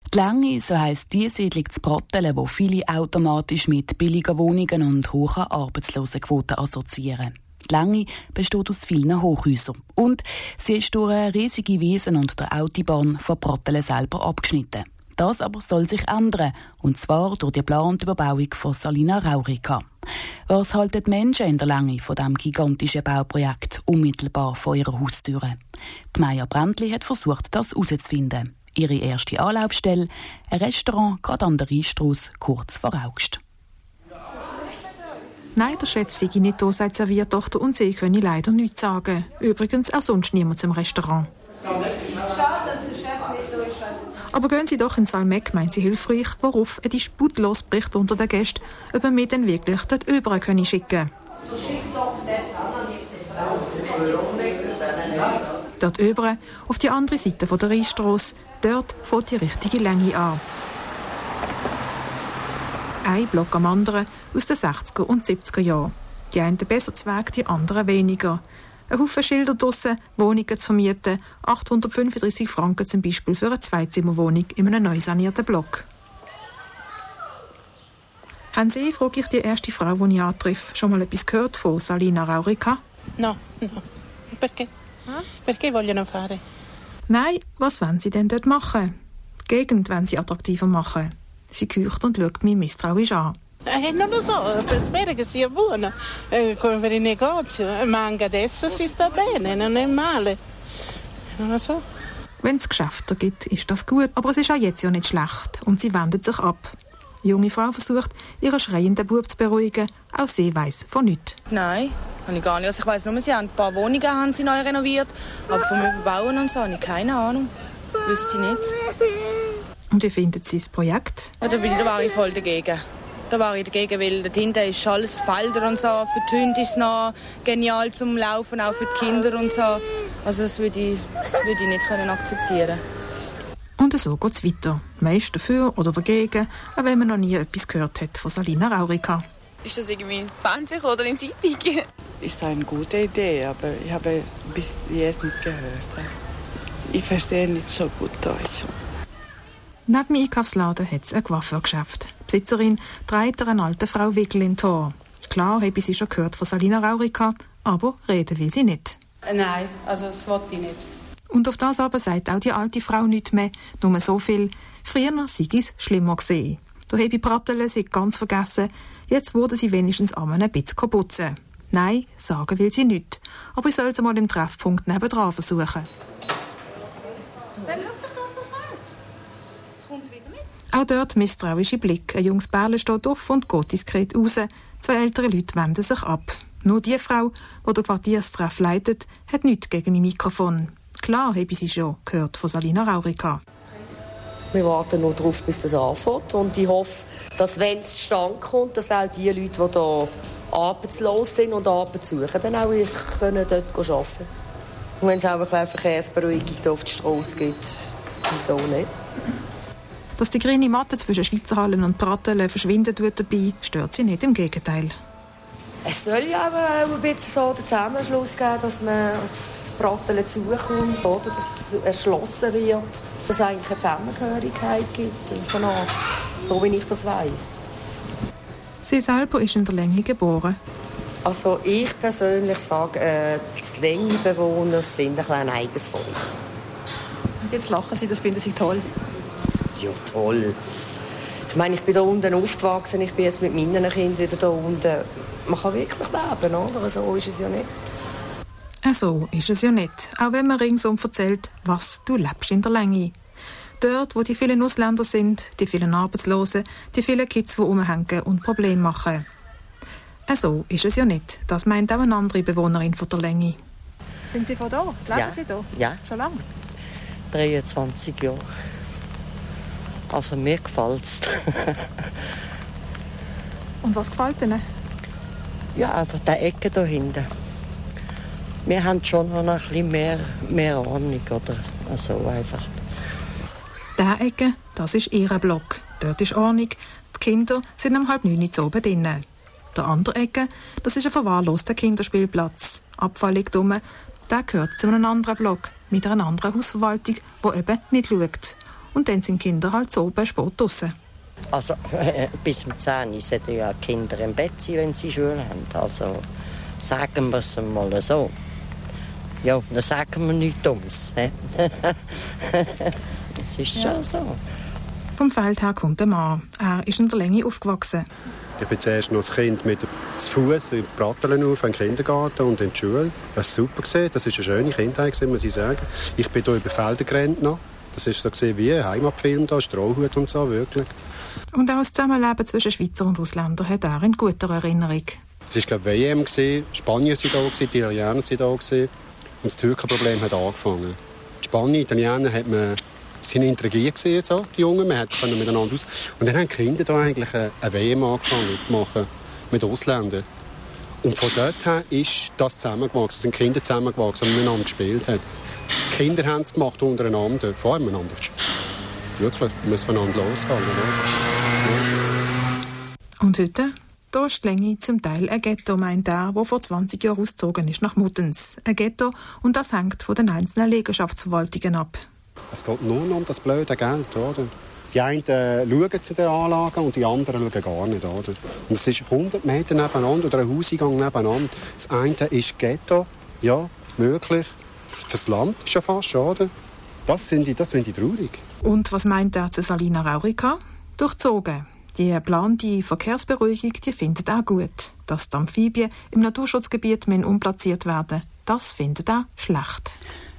Die Länge, so heisst die Siedlung zu Brattelen, wo viele automatisch mit billigen Wohnungen und hohen Arbeitslosenquoten assoziieren. Die Länge besteht aus vielen Hochhäusern. Und sie ist durch eine riesige Wiese und der Autobahn von Brattelen selber abgeschnitten. Das aber soll sich ändern, und zwar durch die geplante Überbauung von Salina Raurica. Was halten die Menschen in der Länge von diesem gigantischen Bauprojekt unmittelbar vor ihrer Haustüre? Die Maja Brändli hat versucht, das herauszufinden. Ihre erste Anlaufstelle, ein Restaurant gerade an der Rheinstrasse, kurz vor Augst. Nein, der Chef sei nicht da, sagt Serviertochter, und sie könne leider nichts sagen. Übrigens auch sonst niemand im Restaurant. Schade, dass der Chef nicht da ist. Aber gehen Sie doch in Salmeck, meint sie hilfreich, worauf ein Disput losbricht unter den Gästen, ob er mir denn wirklich dort über können schicken. Dort über, auf die andere Seite der Rheinstrasse, dort fängt die richtige Länge an. Ein Block am anderen aus den 60er und 70er Jahren. Die einen besser Zweig, die anderen weniger. Ein Haufen Schilder draussen, Wohnungen zu vermieten, 835 Franken zum Beispiel für eine Zweizimmerwohnung in einem neu sanierten Block. Haben Sie, frage ich die erste Frau, die ich antreffe, schon mal etwas gehört von Salina Raurica? No. Perché? Perché vogliono fare? Nein, was wollen Sie denn dort machen? Die Gegend wollen Sie attraktiver machen. Sie keucht und schaut mich misstrauisch an. Non lo so, spero che sia buono come per il negozio, ma anche adesso si sta bene, non è male. Non lo so. Wenn es Geschäfte gibt, ist das gut, aber es ist auch jetzt ja nicht schlecht und sie wendet sich ab. Die junge Frau versucht, ihren schreienden Bub zu beruhigen, auch sie weiss von nichts. Nein, habe ich gar nicht. Also ich weiss nur, sie haben ein paar Wohnungen haben sie neu renoviert, aber vom Überbauen und so habe ich keine Ahnung. Wüsste ich nicht. Und wie findet sie das Projekt? Ja, da war ich voll dagegen. Da war ich dagegen, weil dort hinten ist alles Felder und so. Für die Hunde ist es noch genial zum Laufen, auch für die Kinder und so. Also das würde ich nicht akzeptieren. Und so geht es weiter. Man ist dafür oder dagegen, auch wenn man noch nie etwas gehört hat von Salina Raurica. Ist das irgendwie im Fernsehen oder in Zeitung? Ist eine gute Idee, aber ich habe bis jetzt nicht gehört. Ich verstehe nicht so gut Deutsch. Neben dem Einkaufsladen hat es ein Coiffeurgeschäft. Die Besitzerin trägt einer alten Frau Wickel im Tor. Klar habe sie schon gehört von Salina Raurica, aber reden will sie nicht. Nein, also das wollte ich nicht. Und auf das aber sagt auch die alte Frau nichts mehr, nur so viel. Früher sei es schlimmer gesehen. Da habe ich Brattelen sie ganz vergessen. Jetzt wurde sie wenigstens einmal ein bisschen putzen. Nein, sagen will sie nicht. Aber ich soll es mal im Treffpunkt nebendran versuchen. Auch dort misstrauische Blick. Ein junges Bärle steht auf und geht diskret raus. Zwei ältere Leute wenden sich ab. Nur die Frau, die den Quartierstreff leitet, hat nichts gegen mein Mikrofon. Klar habe ich sie schon gehört von Salina Raurica. Wir warten nur darauf, bis das anfängt. Und ich hoffe, dass, wenn es zustande kommt, dass auch die Leute, die hier arbeitslos sind und Arbeit suchen, dann auch können dort arbeiten können. Und wenn es auch eine Verkehrsberuhigung auf die Straße gibt, wieso nicht? Dass die grüne Matte zwischen Schweizerhallen und Brattelen verschwinden tut dabei, stört sie nicht, im Gegenteil. Es soll ja auch ein bisschen so den Zusammenschluss geben, dass man auf Brattelen zukommt, oder? Dass es erschlossen wird, dass es eigentlich eine Zusammengehörigkeit gibt. Von Art, so wie ich das weiss. Sie selber ist in der Länge geboren. Also ich persönlich sage, die Längenbewohner sind ein eigenes Volk. Und jetzt lachen Sie, das finden Sie toll. Ja, toll. Ich meine, ich bin hier unten aufgewachsen, ich bin jetzt mit meinen Kindern wieder hier unten. Man kann wirklich leben, oder? So ist es ja nicht. So ist es ja nicht. Auch wenn man ringsum erzählt, was du lebst in der Länge. Dort, wo die vielen Ausländer sind, die vielen Arbeitslosen, die vielen Kids, die rumhängen und Probleme machen. So ist es ja nicht. Das meint auch eine andere Bewohnerin von der Länge. Sind Sie von da? Leben Sie da? Ja. Schon lange? 23 Jahre. Also mir gefällt es. Und was gefällt Ihnen? Ja, einfach die Ecke da hinten. Wir haben schon noch ein bisschen mehr Ahnung, oder? Also einfach. Diese Ecke, das ist ihr Block. Dort ist Ordnung. Die Kinder sind um 8:30 Uhr oben drinnen. Der andere Ecke, das ist ein verwahrloster Kinderspielplatz. Abfall liegt rum. Der gehört zu einem anderen Block mit einer anderen Hausverwaltung, die eben nicht schaut. und dann sind die Kinder halt so oben spät draussen. Also bis um 10 Uhr sollten ja die Kinder im Bett sein, wenn sie Schule haben. Also sagen wir es mal so. Ja, dann sagen wir nichts Dummes. Das ist schon so. Vom Feld her kommt der Mann. Er ist in der Länge aufgewachsen. Ich bin zuerst noch als Kind mit zu Fuß in Bratteln auf, in den Kindergarten und in die Schule. Das war super. Das war eine schöne Kindheit, muss ich sagen. Ich bin hier über Felder gerannt. Das war so wie ein Heimatfilm, da, Strohhut und so, wirklich. Und auch das Zusammenleben zwischen Schweizer und Ausländern hat er in guter Erinnerung. Es war, glaube ich, WM, Spanier waren da, die Italiener waren da. Und das Türkenproblem hat angefangen. Die Spanier, die Italiener sind intrigiert so, die Jungen, man konnte miteinander aus. Und dann haben die Kinder da eigentlich eine WM angefangen zu machen mit Ausländern. Und von dort her ist das zusammengewachsen, es sind Kinder zusammengewachsen, die miteinander gespielt haben. Die Kinder haben es gemacht untereinander, voreinander. Wirklich, wir müssen voneinander losgehen. Oder? Und heute? Da ist die Länge zum Teil ein Ghetto, meint er, der vor 20 Jahren ausgezogen ist nach Muttenz. Ein Ghetto, und das hängt von den einzelnen Liegenschaftsverwaltungen ab. Es geht nur noch um das blöde Geld, oder? Die einen schauen zu den Anlagen und die anderen schauen gar nicht, oder? Und es ist 100 Meter nebeneinander oder ein Hauseingang nebeneinander. Das eine ist Ghetto, ja, möglich. Fürs Land ist ja fast, oder? Das finde ich traurig. Und was meint er zu Salina Raurica? Durchzogen. Die geplante Verkehrsberuhigung, die findet er gut. Dass die Amphibien im Naturschutzgebiet umplatziert werden, das findet er schlecht.